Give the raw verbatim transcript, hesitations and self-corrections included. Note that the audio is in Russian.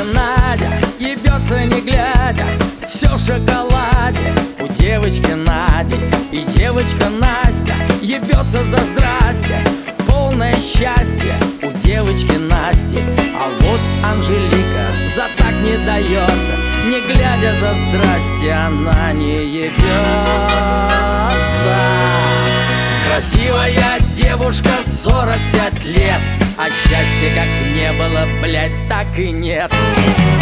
Надя ебется не глядя, все в шоколаде. У девочки Нади и девочка Настя ебется за здрасте. Полное счастье у девочки Насти. А вот Анжелика за так не дается, не глядя за здрасте, она не ебется. Красивая девушка, сорок пять лет, а счастья как не было, блять, так и нет.